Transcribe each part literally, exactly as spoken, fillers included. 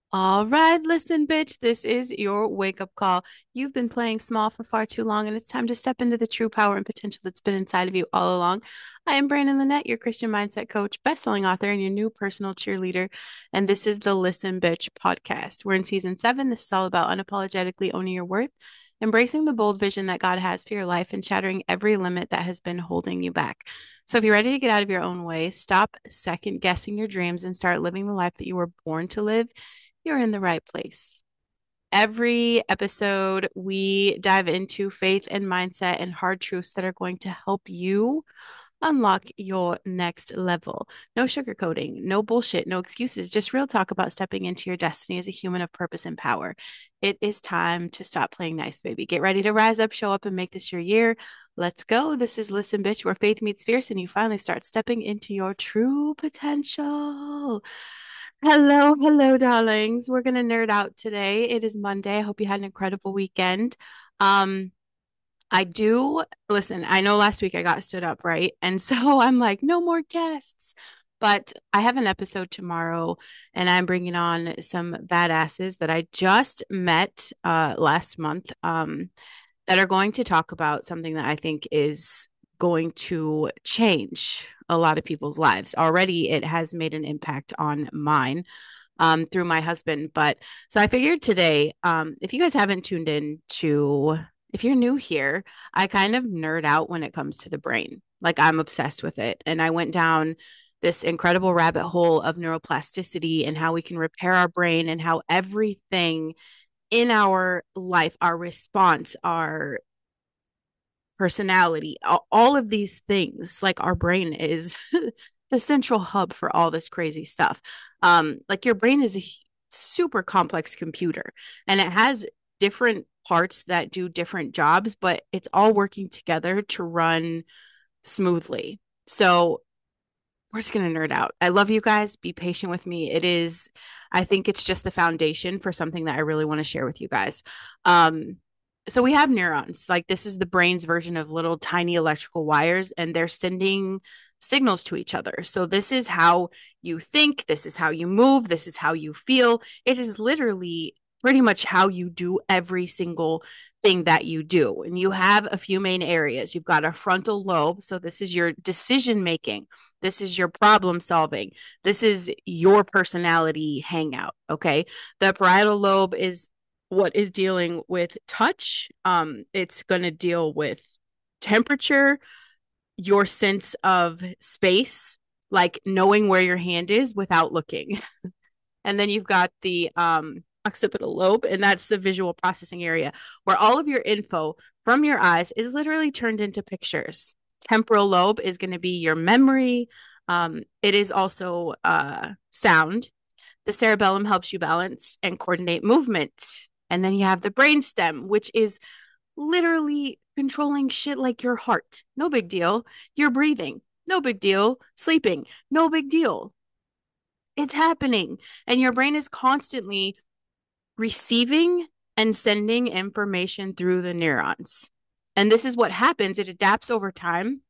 All right, listen, bitch, this is your wake up call. You've been playing small for far too long, and it's time to step into the true power and potential that's been inside of you all along. I am Brandon Lynette, your Christian mindset coach, best-selling author, and your new personal cheerleader. And this is the Listen Bitch podcast. We're in season seven. This is all about unapologetically owning your worth, embracing the bold vision that God has for your life, and shattering every limit that has been holding you back. So if you're ready to get out of your own way, stop second guessing your dreams and start living the life that you were born to live, you're in the right place. Every episode, we dive into faith and mindset and hard truths that are going to help you unlock your next level. No sugarcoating, no bullshit, no excuses, just real talk about stepping into your destiny as a human of purpose and power. It is time to stop playing nice, baby. Get ready to rise up, show up, and make this your year. Let's go. This is Listen Bitch, where faith meets fierce and you finally start stepping into your true potential. Hello, hello, darlings. We're gonna nerd out today. It is Monday. I hope you had an incredible weekend. Um, I do listen. I know last week I got stood up, right? And so I'm like, no more guests. But I have an episode tomorrow, and I'm bringing on some badasses that I just met uh, last month. Um, that are going to talk about something that I think is going to change a lot of people's lives. Already, it has made an impact on mine um, through my husband. But so I figured today, um, if you guys haven't tuned in to, if you're new here, I kind of nerd out when it comes to the brain. Like I'm obsessed with it. And I went down this incredible rabbit hole of neuroplasticity and how we can repair our brain and how everything in our life, our response, our personality, all, all of these things, like our brain is the central hub for all this crazy stuff. Um, like your brain is a super complex computer and it has different parts that do different jobs, but it's all working together to run smoothly. So we're just going to nerd out. I love you guys. Be patient with me. It is, I think it's just the foundation for something that I really want to share with you guys. Um, so we have neurons. Like this is the brain's version of little tiny electrical wires, and they're sending signals to each other. So this is how you think, this is how you move, this is how you feel. It is literally pretty much how you do every single thing that you do. And you have a few main areas. You've got a frontal lobe. So this is your decision making. This is your problem solving. This is your personality hangout. Okay. The parietal lobe is what is dealing with touch. Um, it's going to deal with temperature, your sense of space, like knowing where your hand is without looking. And then you've got the um, occipital lobe, and that's the visual processing area where all of your info from your eyes is literally turned into pictures. Temporal lobe is going to be your memory. Um, it is also uh, sound. The cerebellum helps you balance and coordinate movement. And then you have the brainstem, which is literally controlling shit like your heart. No big deal. You're breathing. No big deal. Sleeping. No big deal. It's happening. And your brain is constantly receiving and sending information through the neurons. And this is what happens. It adapts over time.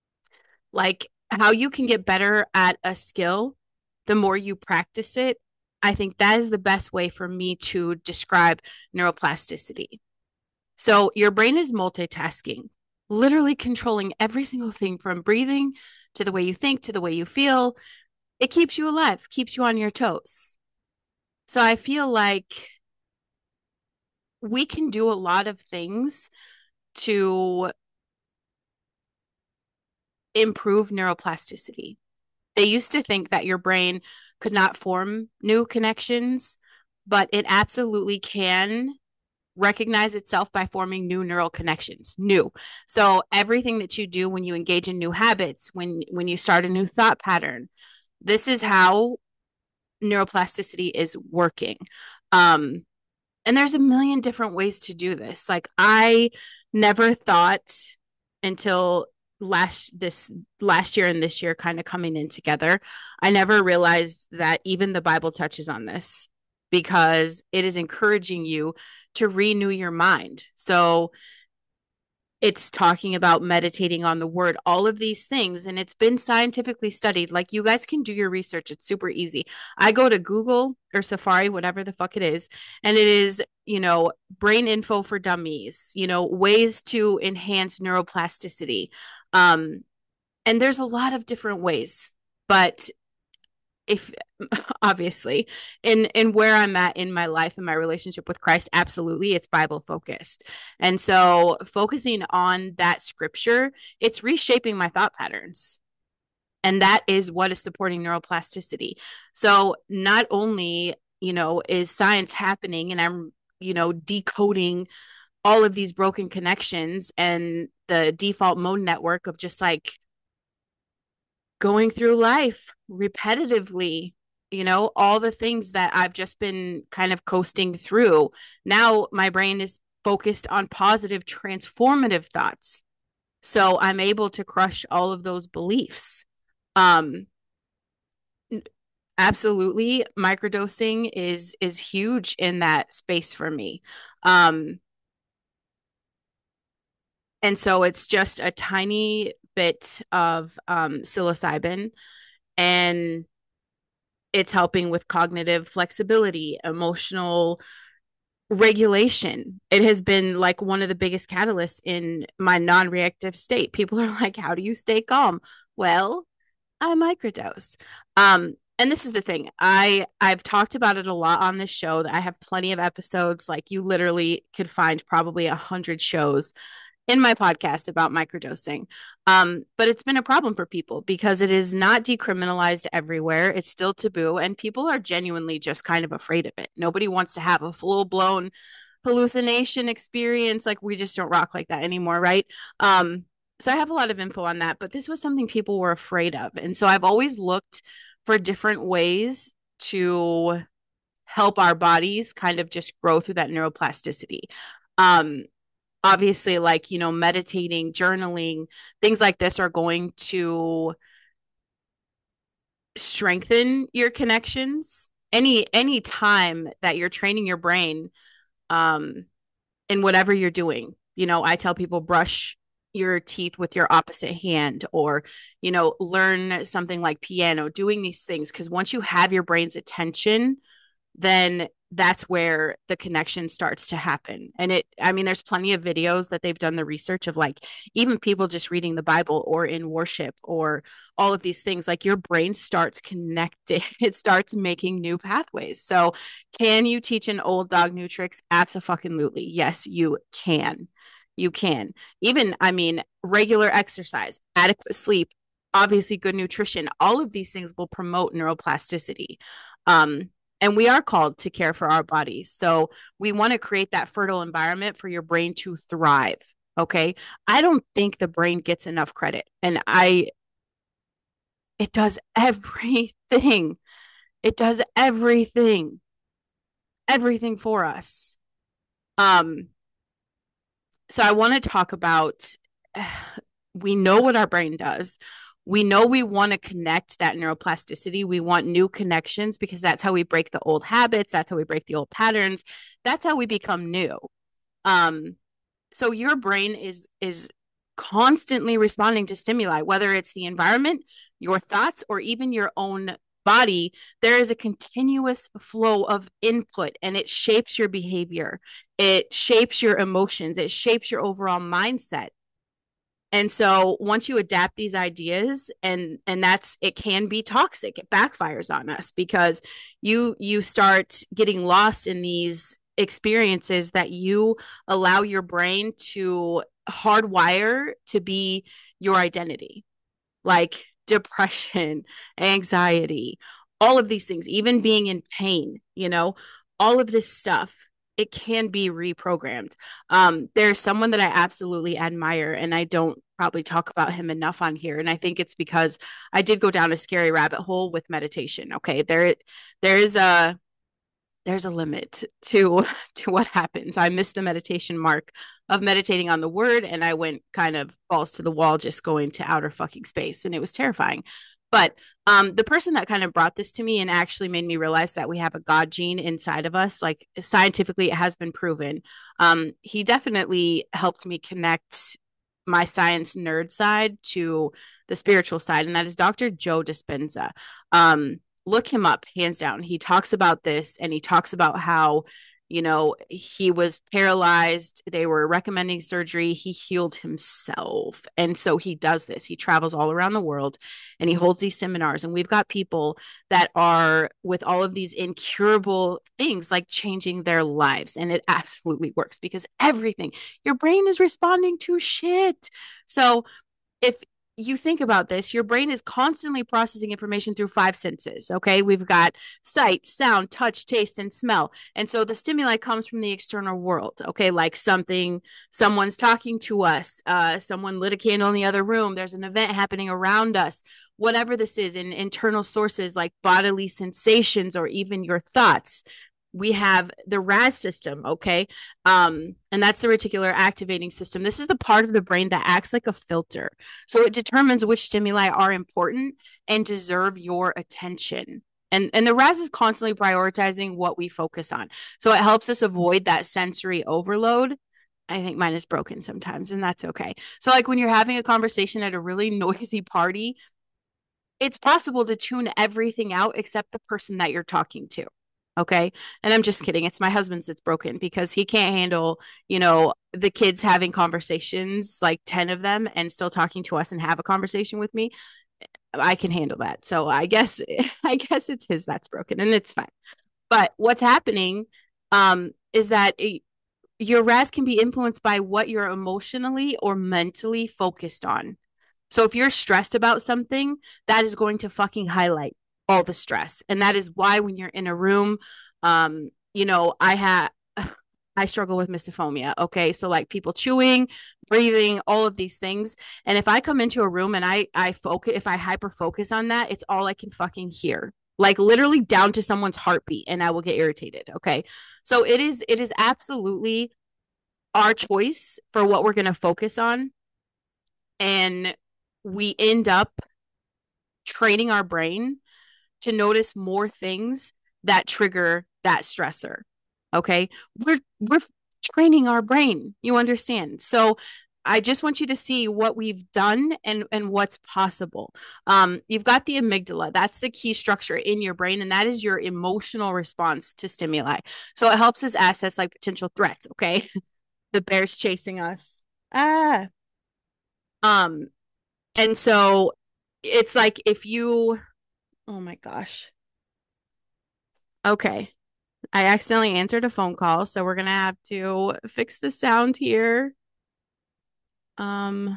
Like how you can get better at a skill, the more you practice it. I think that is the best way for me to describe neuroplasticity. So your brain is multitasking, literally controlling every single thing from breathing to the way you think to the way you feel. It keeps you alive, keeps you on your toes. So I feel like we can do a lot of things to improve neuroplasticity. They used to think that your brain could not form new connections, but it absolutely can recognize itself by forming new neural connections. New. So everything that you do when you engage in new habits, when when you start a new thought pattern, this is how neuroplasticity is working. Um, and there's a million different ways to do this. Like I never thought until last this last year and this year kind of coming in together, I never realized that even the Bible touches on this because it is encouraging you to renew your mind. So It's talking about meditating on the word, all of these things. And it's been scientifically studied. Like, you guys can do your research. It's super easy. I go to Google or Safari, whatever the fuck it is, and it is, you know, brain info for dummies, you know, ways to enhance neuroplasticity. Um, and there's a lot of different ways, but if obviously in in where I'm at in my life and my relationship with Christ, absolutely it's Bible focused. And so focusing on that scripture, it's reshaping my thought patterns. And that is what is supporting neuroplasticity. So not only, you know, is science happening and I'm, you know, decoding all of these broken connections and the default mode network of just like going through life repetitively, you know, all the things that I've just been kind of coasting through. Now my brain is focused on positive, transformative thoughts. So I'm able to crush all of those beliefs. Um, absolutely, microdosing is is huge in that space for me. Um, and so it's just a tiny bit of um, psilocybin, and it's helping with cognitive flexibility, emotional regulation. It has been like one of the biggest catalysts in my non-reactive state. People are like, how do you stay calm? Well, I microdose. Um, and this is the thing. I I've talked about it a lot on this show. That I have plenty of episodes. Like, you literally could find probably a hundred shows in my podcast about microdosing. Um, but it's been a problem for people because it is not decriminalized everywhere. It's still taboo, and people are genuinely just kind of afraid of it. Nobody wants to have a full blown hallucination experience. Like, we just don't rock like that anymore, right? Um, so I have a lot of info on that, but this was something people were afraid of. And so I've always looked for different ways to help our bodies kind of just grow through that neuroplasticity. Um, obviously, like, you know, meditating, journaling, things like this are going to strengthen your connections. Any any time that you're training your brain, um in whatever you're doing, you know, I tell people brush your teeth with your opposite hand, or, you know, learn something like piano, doing these things, because once you have your brain's attention, then that's where the connection starts to happen. And it, I mean, there's plenty of videos that they've done the research of, like, even people just reading the Bible or in worship or all of these things, like, your brain starts connecting, it starts making new pathways. So, can you teach an old dog new tricks? Absolutely. Yes, you can. You can. Even, I mean, regular exercise, adequate sleep, obviously good nutrition, all of these things will promote neuroplasticity. Um, and we are called to care for our bodies. So we want to create that fertile environment for your brain to thrive. Okay. I don't think the brain gets enough credit. And I, it does everything. It does everything, everything for us. Um, so I want to talk about, we know what our brain does. We know we want to connect that neuroplasticity. We want new connections because that's how we break the old habits. That's how we break the old patterns. That's how we become new. Um, so your brain is is constantly responding to stimuli, whether it's the environment, your thoughts, or even your own body. There is a continuous flow of input, and it shapes your behavior. It shapes your emotions. It shapes your overall mindset. And so once you adapt these ideas, and and that's, it can be toxic, it backfires on us because you you start getting lost in these experiences that you allow your brain to hardwire to be your identity, like depression, anxiety, all of these things, even being in pain, you know, all of this stuff, it can be reprogrammed. Um, there's someone that I absolutely admire, and I don't probably talk about him enough on here. And I think it's because I did go down a scary rabbit hole with meditation. Okay. There, there is a, there's a limit to to what happens. I missed the meditation mark of meditating on the word, and I went kind of balls to the wall, just going to outer fucking space, and it was terrifying. But um, the person that kind of brought this to me and actually made me realize that we have a God gene inside of us, like, scientifically, it has been proven. Um, he definitely helped me connect my science nerd side to the spiritual side, and that is Doctor Joe Dispenza. Um, look him up, hands down. He talks about this, and he talks about how, you know, he was paralyzed. They were recommending surgery. He healed himself. And so he does this. He travels all around the world and he holds these seminars. And we've got people that are with all of these incurable things like changing their lives. And it absolutely works because everything, your brain is responding to shit. So if you think about this, your brain is constantly processing information through five senses. Okay. We've got sight, sound, touch, taste, and smell. And so the stimuli comes from the external world. Okay. Like something, someone's talking to us, uh, someone lit a candle in the other room. There's an event happening around us, whatever this is, in internal sources like bodily sensations or even your thoughts. We have the R A S system, okay? Um, and that's the reticular activating system. This is the part of the brain that acts like a filter. So it determines which stimuli are important and deserve your attention. And, and the R A S is constantly prioritizing what we focus on. So it helps us avoid that sensory overload. I think mine is broken sometimes, and that's okay. So like when you're having a conversation at a really noisy party, it's possible to tune everything out except the person that you're talking to. Okay. And I'm just kidding. It's my husband's that's broken because he can't handle, you know, the kids having conversations, like ten of them, and still talking to us and have a conversation with me. I can handle that. So I guess, I guess it's his that's broken and it's fine. But what's happening um, is that it, your R A S can be influenced by what you're emotionally or mentally focused on. So if you're stressed about something, that is going to fucking highlight all the stress. And that is why when you're in a room, um, you know, I have, I struggle with misophonia. Okay. So like people chewing, breathing, all of these things. And if I come into a room and I, I focus, if I hyper focus on that, it's all I can fucking hear, like literally down to someone's heartbeat, and I will get irritated. Okay. So it is, it is absolutely our choice for what we're going to focus on. And we end up training our brain to notice more things that trigger that stressor. Okay. We're, we're training our brain. You understand? So I just want you to see what we've done and, and what's possible. Um, you've got the amygdala. That's the key structure in your brain. And that is your emotional response to stimuli. So it helps us assess like potential threats. Okay. The bear's chasing us. Ah. Um, and so it's like if you, oh my gosh. Okay. I accidentally answered a phone call, so we're gonna have to fix the sound here. Um,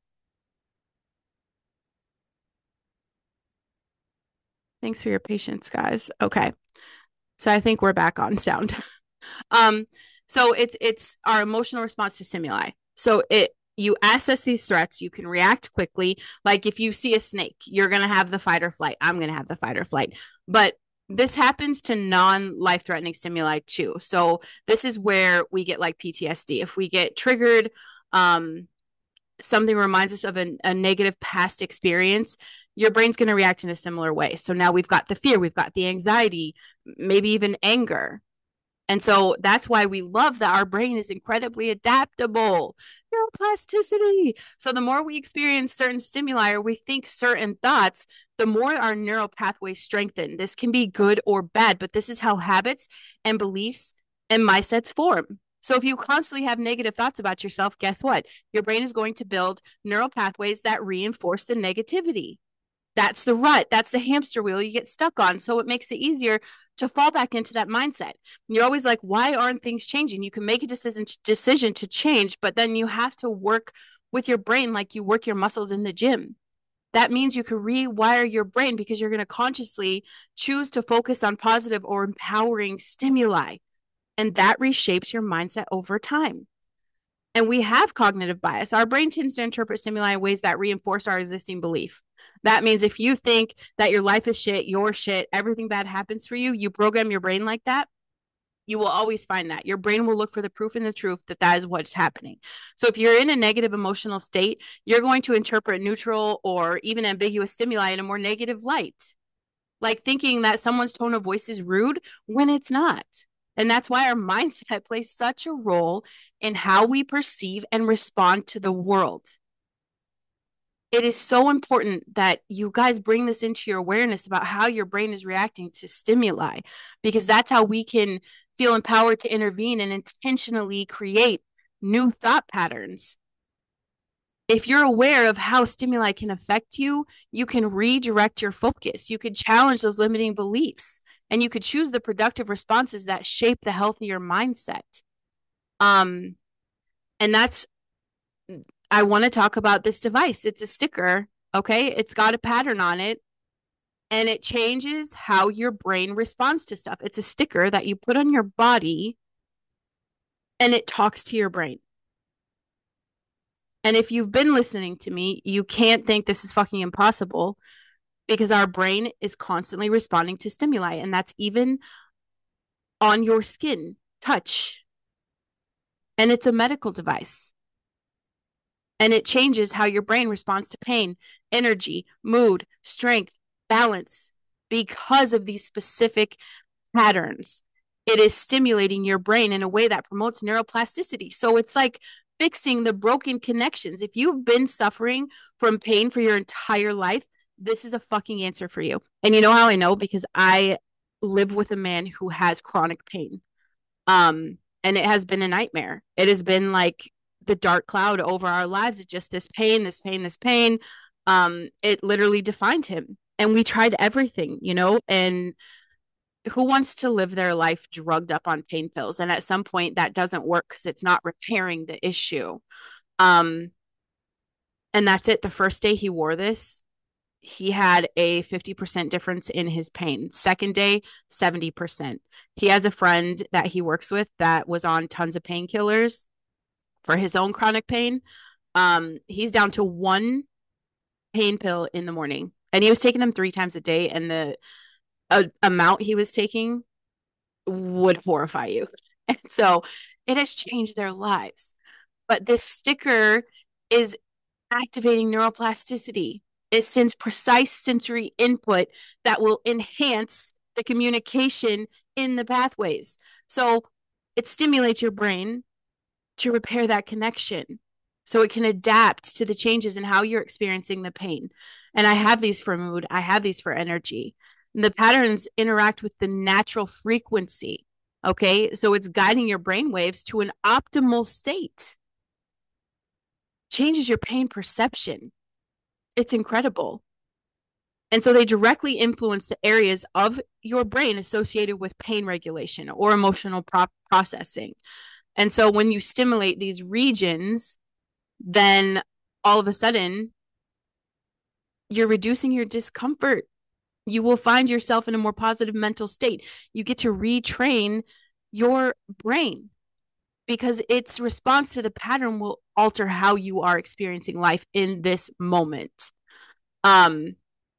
thanks for your patience, guys. Okay. So I think we're back on sound. um, so it's it's our emotional response to stimuli. So it you assess these threats, you can react quickly. Like if you see a snake, you're gonna have the fight or flight. I'm gonna have the fight or flight. But this happens to non-life threatening stimuli too. So this is where we get like P T S D. If we get triggered, um, something reminds us of a, a negative past experience, your brain's going to react in a similar way. So now we've got the fear, we've got the anxiety, maybe even anger. And so that's why we love that our brain is incredibly adaptable. Neuroplasticity. So the more we experience certain stimuli or we think certain thoughts, the more our neural pathways strengthen. This can be good or bad, but this is how habits and beliefs and mindsets form. So if you constantly have negative thoughts about yourself, guess what? Your brain is going to build neural pathways that reinforce the negativity. That's the rut. That's the hamster wheel you get stuck on. So it makes it easier to fall back into that mindset. You're always like, why aren't things changing? You can make a decision, decision to change, but then you have to work with your brain like you work your muscles in the gym. That means you can rewire your brain because you're going to consciously choose to focus on positive or empowering stimuli. And that reshapes your mindset over time. And we have cognitive bias. Our brain tends to interpret stimuli in ways that reinforce our existing belief. That means if you think that your life is shit, your shit, everything bad happens for you, you program your brain like that, you will always find that. Your brain will look for the proof and the truth that that is what's happening. So if you're in a negative emotional state, you're going to interpret neutral or even ambiguous stimuli in a more negative light, like thinking that someone's tone of voice is rude when it's not. And that's why our mindset plays such a role in how we perceive and respond to the world. It is so important that you guys bring this into your awareness about how your brain is reacting to stimuli, because that's how we can feel empowered to intervene and intentionally create new thought patterns. If you're aware of how stimuli can affect you, you can redirect your focus. You could challenge those limiting beliefs, and you could choose the productive responses that shape the healthier mindset. Um, and that's, I want to talk about this device. It's a sticker, okay? It's got a pattern on it, and it changes how your brain responds to stuff. It's a sticker that you put on your body, and it talks to your brain. And if you've been listening to me, you can't think this is fucking impossible, because our brain is constantly responding to stimuli, and that's even on your skin, touch. And it's a medical device. And it changes how your brain responds to pain, energy, mood, strength, balance, because of these specific patterns. It is stimulating your brain in a way that promotes neuroplasticity. So it's like fixing the broken connections. If you've been suffering from pain for your entire life, this is a fucking answer for you. And you know how I know? Because I live with a man who has chronic pain. Um, and it has been a nightmare. It has been like the dark cloud over our lives. It's just this pain, this pain, this pain. Um, it literally defined him. And we tried everything, you know, and who wants to live their life drugged up on pain pills? And at some point that doesn't work because it's not repairing the issue. Um, and that's it. The first day he wore this, he had a fifty percent difference in his pain. Second day, seventy percent. He has a friend that he works with that was on tons of painkillers for his own chronic pain. Um, he's down to one pain pill in the morning, and he was taking them three times a day. And the uh, amount he was taking would horrify you. And so it has changed their lives. But this sticker is activating neuroplasticity. It sends precise sensory input that will enhance the communication in the pathways. So it stimulates your brain to repair that connection so it can adapt to the changes in how you're experiencing the pain. And I have these for mood, I have these for energy. And the patterns interact with the natural frequency. Okay. So it's guiding your brain waves to an optimal state. Changes your pain perception. It's incredible. And so they directly influence the areas of your brain associated with pain regulation or emotional pro- processing. And so when you stimulate these regions, then all of a sudden you're reducing your discomfort. You will find yourself in a more positive mental state. You get to retrain your brain because its response to the pattern will alter how you are experiencing life in this moment. Um,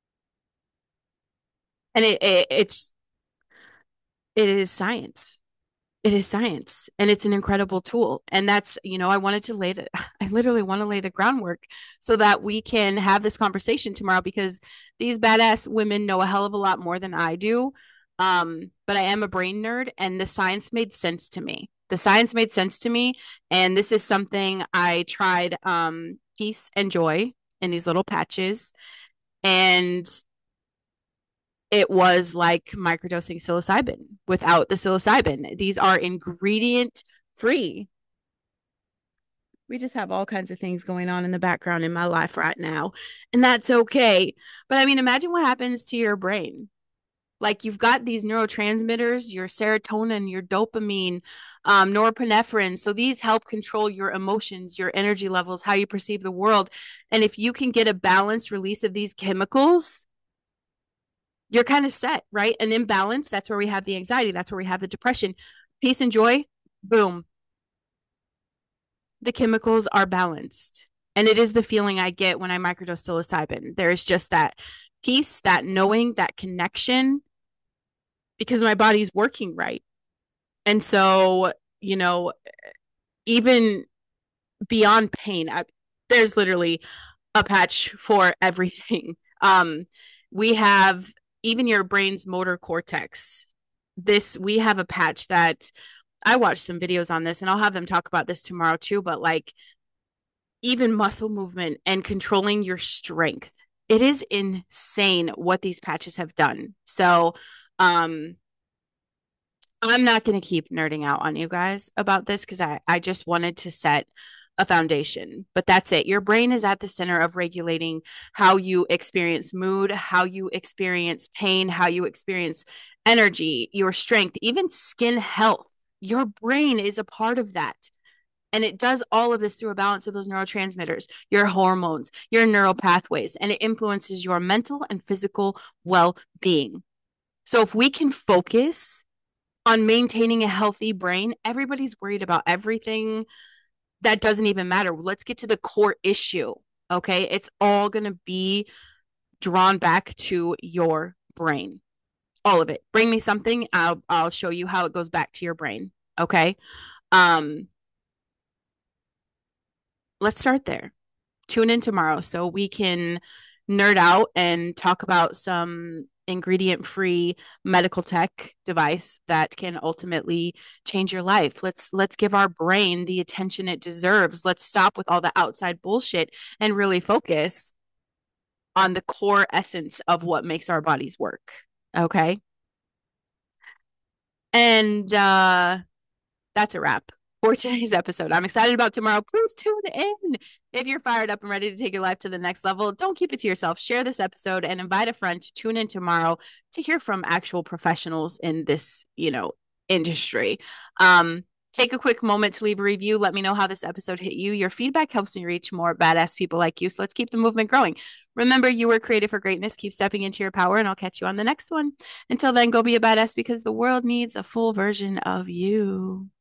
and it, it it's it is science. It is science, and it's an incredible tool. And that's, you know, I wanted to lay the, I literally want to lay the groundwork so that we can have this conversation tomorrow, because these badass women know a hell of a lot more than I do. Um, but I am a brain nerd, and the science made sense to me. The science made sense to me. And this is something I tried, um, peace and joy in these little patches. And it was like microdosing psilocybin without the psilocybin. These are ingredient free. We just have all kinds of things going on in the background in my life right now, and that's okay. But I mean, imagine what happens to your brain. Like, you've got these neurotransmitters, your serotonin, your dopamine, um, norepinephrine. So these help control your emotions, your energy levels, how you perceive the world. And if you can get a balanced release of these chemicals, you're kind of set, right? An imbalance, that's where we have the anxiety, that's where we have the depression. Peace and joy, boom. The chemicals are balanced. And it is the feeling I get when I microdose psilocybin. There's just that peace, that knowing, that connection, because my body's working right. And so, you know, even beyond pain, I, there's literally a patch for everything. Um, we have even your brain's motor cortex. this, we have a patch that I watched some videos on this, and I'll have them talk about this tomorrow too. But like, even muscle movement and controlling your strength, it is insane what these patches have done. So, um, I'm not going to keep nerding out on you guys about this because I, I just wanted to set a foundation, but that's it. Your brain is at the center of regulating how you experience mood, how you experience pain, how you experience energy, your strength, even skin health. Your brain is a part of that. And it does all of this through a balance of those neurotransmitters, your hormones, your neural pathways, and it influences your mental and physical well being. So if we can focus on maintaining a healthy brain, everybody's worried about everything that doesn't even matter. Let's get to the core issue. Okay. It's all going to be drawn back to your brain. All of it. Bring me something. I'll, I'll show you how it goes back to your brain. Okay. Um, let's start there. Tune in tomorrow so we can nerd out and talk about some ingredient free medical tech device that can ultimately change your life. Let's let's give our brain the attention it deserves. Let's stop with all the outside bullshit and really focus on the core essence of what makes our bodies work. Okay? And uh that's a wrap for today's episode. I'm excited about tomorrow. Please tune in. If you're fired up and ready to take your life to the next level, don't keep it to yourself. Share this episode and invite a friend to tune in tomorrow to hear from actual professionals in this, you know, industry. Um, take a quick moment to leave a review. Let me know how this episode hit you. Your feedback helps me reach more badass people like you. So let's keep the movement growing. Remember, you were created for greatness. Keep stepping into your power, and I'll catch you on the next one. Until then, go be a badass because the world needs a full version of you.